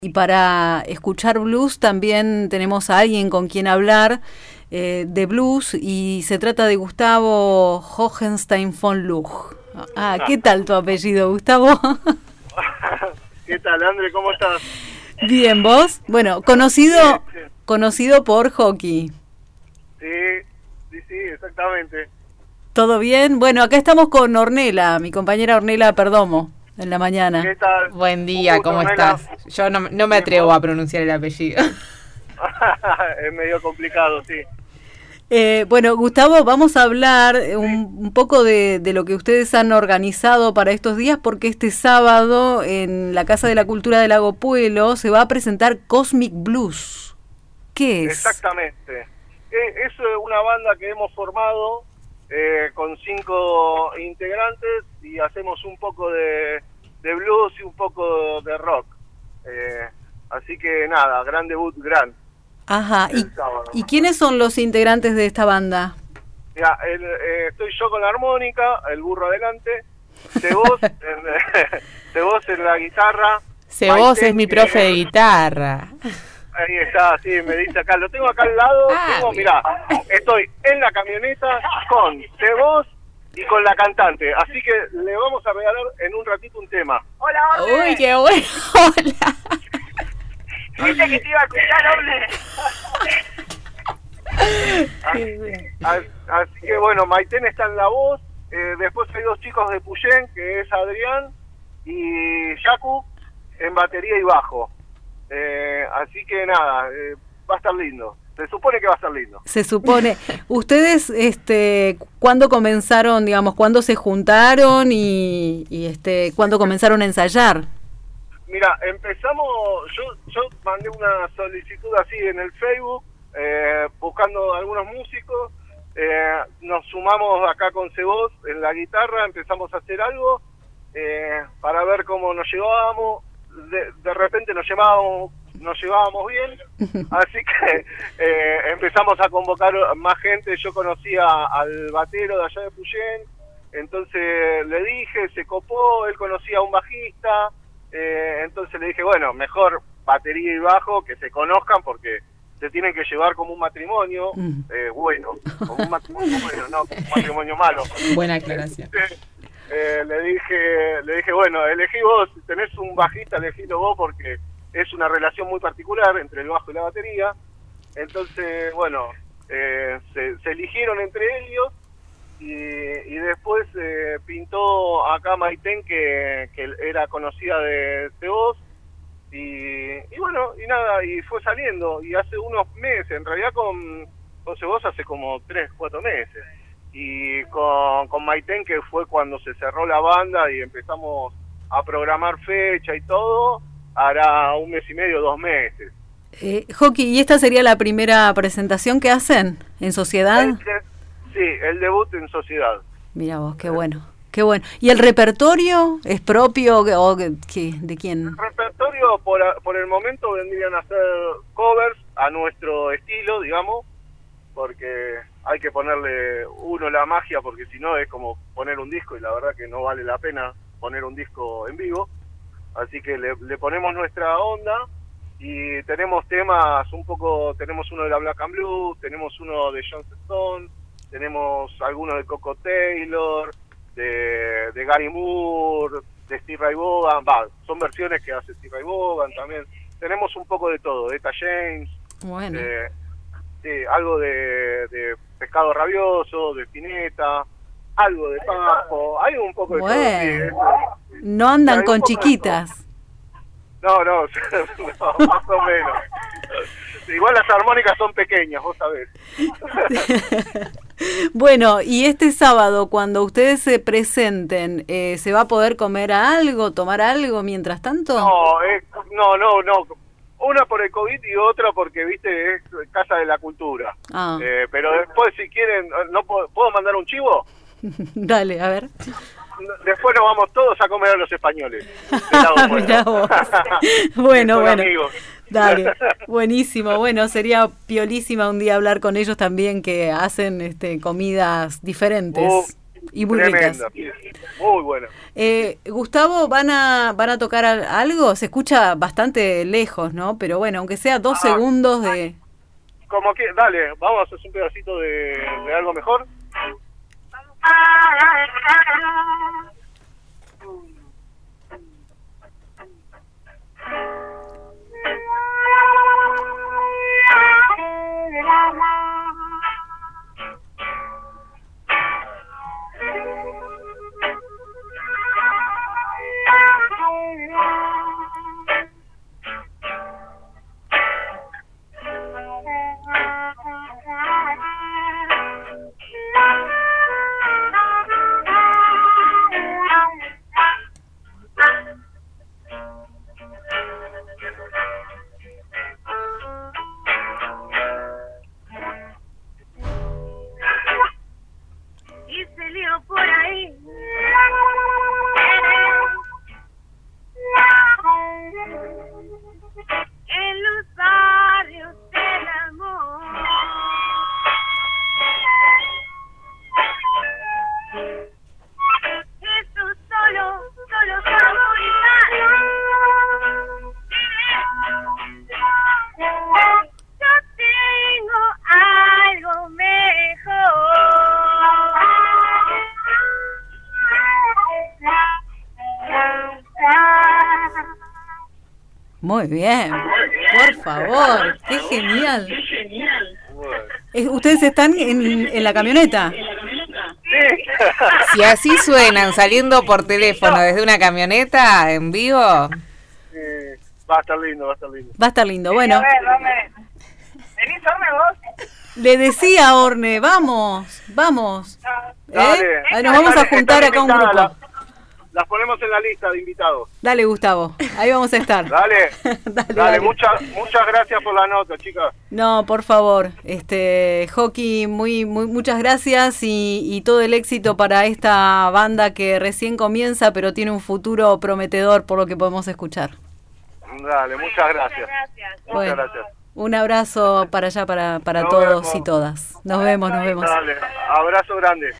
Y para escuchar blues también tenemos a alguien con quien hablar de blues y se trata de Gustavo Hohenstein von Luch. ¿Qué tal tu apellido, Gustavo? ¿Qué tal, André? ¿Cómo estás? Bien, ¿vos? Bueno, conocido por hockey. Sí, exactamente. ¿Todo bien? Bueno, acá estamos con Ornella, mi compañera Ornella Perdomo, en la mañana. ¿Qué tal? Buen día, ¿cómo estás? Yo no me atrevo a pronunciar el apellido. Es medio complicado, sí. Bueno, Gustavo, vamos a hablar un poco de lo que ustedes han organizado para estos días, porque este sábado en la Casa de la Cultura de Lago Puelo se va a presentar Cosmic Blues. ¿Qué es? Exactamente. Es una banda que hemos formado con 5 integrantes y hacemos un poco de blues y un poco de rock. Así que nada, gran debut, gran. Ajá, ¿y quiénes son los integrantes de esta banda? Mira, estoy yo con la armónica, el burro adelante, Sebos en la guitarra. Sebos es mi profe de guitarra. Ahí está, sí, me dice acá, lo tengo acá al lado, mirá, estoy en la camioneta con Sebos y con la cantante, así que le vamos a regalar en un ratito un tema. Hola, Orne. Uy, qué bueno, hola. Dice que te iba a escuchar, Orne. Así que bueno, Maiten está en la voz, después hay 2 chicos de Puyén, que es Adrián y Yacu, en batería y bajo. Así que nada, va a estar lindo. Se supone que va a estar lindo. Se supone. ¿Ustedes cuándo comenzaron, digamos, cuándo se juntaron y cuándo comenzaron a ensayar? Mira, empezamos, yo mandé una solicitud así en el Facebook, buscando algunos músicos, nos sumamos acá con Sebos en la guitarra, empezamos a hacer algo para ver cómo nos llevábamos, de repente nos llevábamos bien, así que empezamos a convocar más gente. Yo conocía al batero de allá de Puyén, entonces le dije, se copó, él conocía a un bajista, entonces le dije, bueno, mejor batería y bajo, que se conozcan porque se tienen que llevar como un matrimonio bueno, como un matrimonio bueno, no como un matrimonio malo. Buena aclaración. Le dije, bueno, elegí vos, si tenés un bajista, elegílo vos porque es una relación muy particular entre el bajo y la batería. Entonces, bueno, se eligieron entre ellos y después pintó acá Maiten, que era conocida de Sebos, y bueno, y nada, y fue saliendo, y hace unos meses, en realidad con Sebos hace como 3-4 meses, y con Maiten, que fue cuando se cerró la banda y empezamos a programar fecha y todo, hará 1 mes y medio, 2 meses. Hockey, ¿y esta sería la primera presentación que hacen en sociedad? Sí, el debut en sociedad. Mira vos, qué bueno, qué bueno. ¿Y el repertorio es propio o de quién? El repertorio por el momento vendrían a ser covers a nuestro estilo, digamos, porque hay que ponerle la magia, porque si no es como poner un disco y la verdad que no vale la pena poner un disco en vivo. Así que le ponemos nuestra onda y tenemos temas un poco, tenemos uno de la Black and Blue, tenemos uno de John Stone, tenemos algunos de Coco Taylor, de Gary Moore, de Steve Ray Vaughan, son versiones que hace Steve Ray Vaughan también. Tenemos un poco de todo, de Etta James, bueno. Algo de Pescado Rabioso, de Spinetta, algo de Papo, hay un poco de todo. Sí, no andan con chiquitas. No, más o menos. Igual las armónicas son pequeñas, vos sabés. Bueno, y este sábado, cuando ustedes se presenten, ¿se va a poder comer algo, tomar algo mientras tanto? No. Una por el COVID y otra porque, viste, es Casa de la Cultura. Pero después, si quieren, ¿puedo mandar un chivo? Dale, a ver. Después nos vamos todos a comer a los españoles. Mirá vos. Bueno. Amigos. Dale, buenísimo. Bueno, sería piolísima un día hablar con ellos también, que hacen comidas diferentes. Y muy tremenda, ricas. muy buena. Gustavo, ¿van a tocar algo? Se escucha bastante lejos, ¿no? Pero bueno, aunque sea 2 segundos de... Como que, dale, vamos a hacer un pedacito de algo mejor. Y se lió por ahí. En los barrios del amor. Eso solo favorita. Yo tengo algo mejor. Muy bien, por favor, qué genial. ¿Ustedes están en la camioneta? Si así suenan saliendo por teléfono desde una camioneta en vivo. Va a estar lindo, va a estar lindo. Va a estar lindo, bueno. A ver, Orne. ¿Venís, Orne, vos? Le decía a Orne, vamos. Dale. Ahí nos vamos a juntar acá un grupo. Las ponemos en la lista de invitados. Dale, Gustavo, ahí vamos a estar. Dale. Dale. Muchas gracias por la nota, chicas. No, por favor, Joaquín, muchas gracias y todo el éxito para esta banda que recién comienza, pero tiene un futuro prometedor por lo que podemos escuchar. Dale, muchas gracias. Bueno, Muchas gracias. un abrazo para allá, para Nos todos vemos. y todas. Nos vemos. Dale, abrazo grande.